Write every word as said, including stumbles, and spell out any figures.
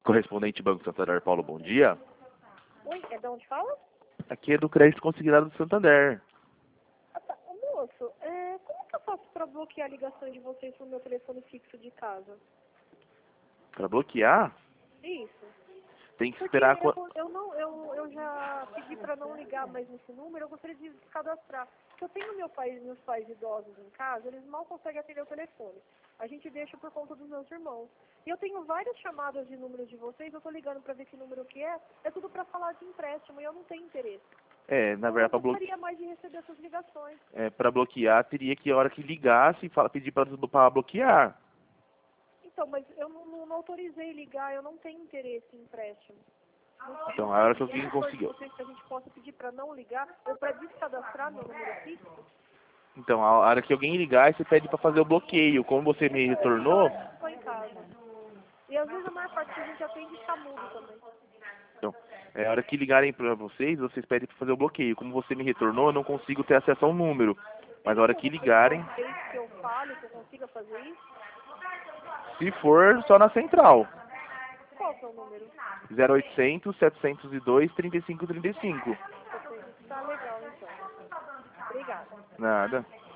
Correspondente Banco Santander, Paulo, bom dia. Oi, é de onde fala? Aqui é do Crédito Consignado do Santander. Ah, tá. Ô, moço, é, como que eu faço para bloquear a ligação de vocês no meu telefone fixo de casa? Para bloquear, Isso. tem que Porque esperar... qua- eu, eu, não, eu, eu já pedi para não ligar mais nesse número, eu gostaria de cadastrar. Porque eu tenho meu pai, meus pais idosos em casa, eles mal conseguem atender o telefone. A gente deixa por conta dos meus irmãos. E eu tenho várias chamadas de números de vocês, eu tô ligando para ver que número que é, é tudo para falar de empréstimo e eu não tenho interesse. É, na Então eu verdade, para blo... gostaria mais de receber essas ligações. é, pra bloquear, teria que, a hora que ligasse, fala, pedir para bloquear. Então, mas eu não, não, não autorizei ligar, eu não tenho interesse em empréstimo. Não, Então, não a hora tem que alguém nenhum valor de conseguiu... vocês que a gente possa pedir para não ligar ou para descadastrar meu número fixo? Então, a hora que alguém ligar, você pede para fazer o bloqueio. Como você me retornou... Estou em casa. E às vezes a maior parte que a gente atende está mudo também. Então, é a hora que ligarem para vocês, vocês pedem para fazer o bloqueio. Como você me retornou, eu não consigo ter acesso ao número. Mas a hora que ligarem, Vocês que eu fale, que eu consiga fazer isso? se for, só na central. Qual que é o número? zero oitocentos, setecentos e dois, trinta e cinco trinta e cinco. Tá legal, então. Obrigada. Nada.